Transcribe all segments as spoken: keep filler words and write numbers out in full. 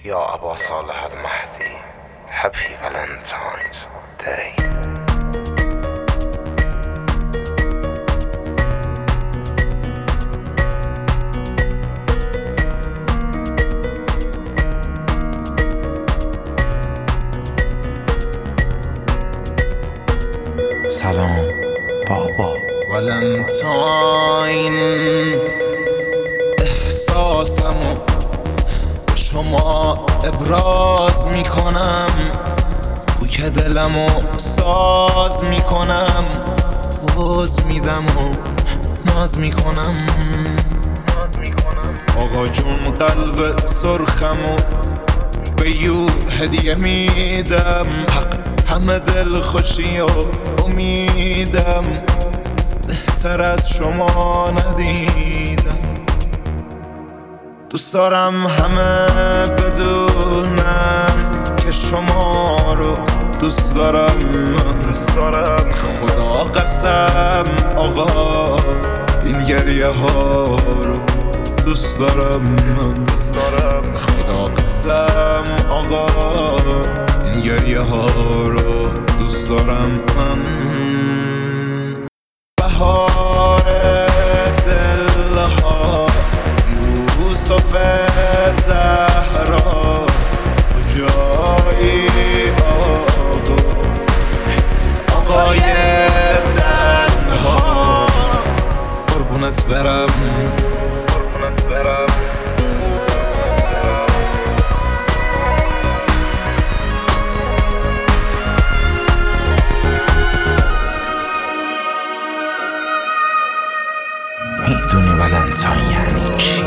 يا أبا صالح المهدي Happy Valentine's Day. سلام بابا ولنتاین، احساسمو به شما ابراز میکنم، کوک دلمو ساز میکنم، پوز میدم و ناز میکنم. آقا جون قلب سرخمو به یو هدیه میدم، حق همه دل خوشی و امیدم، بهتر از شما ندیدم. دوست دارم همه بدونن که شما رو دوست دارم. خدا قسم آقا این گریه ها رو دوست دارم. خدا قسم آقا این گریه ها رو دوست دارم. من بهار دلها یوسف زهرا کجایی آقا، آقای تنها، قربونت برم قربونت برم. میدونی ولنتاین یعنی چی؟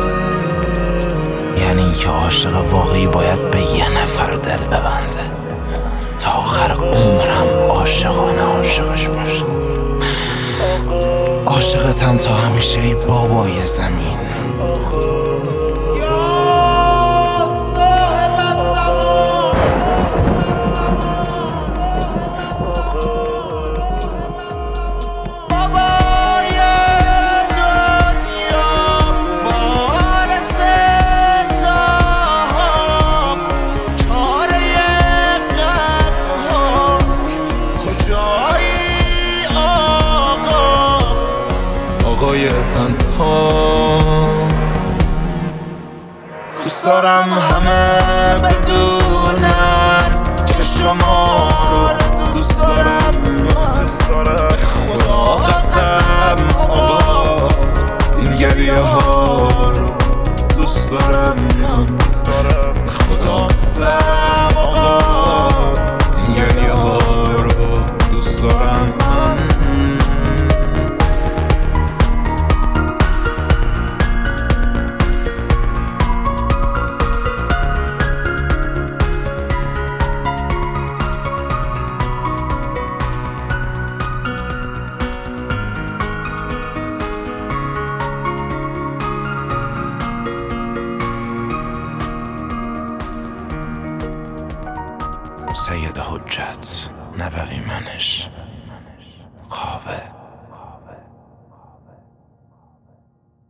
یعنی اینکه عاشق واقعی باید به یه نفر دل ببنده تا آخر عمرم عاشقانه عاشقش باشه. عاشقتم تا همیشه ای بابای زمین. آقای تنها، دوست دارم همه بدونن که شما رو دوست دارم. خدا قسم آقا این گریه ها رو دوست دارم. خدا قسم آقا این گریه ها رو دوست دارم. سید حجت نبوی منش.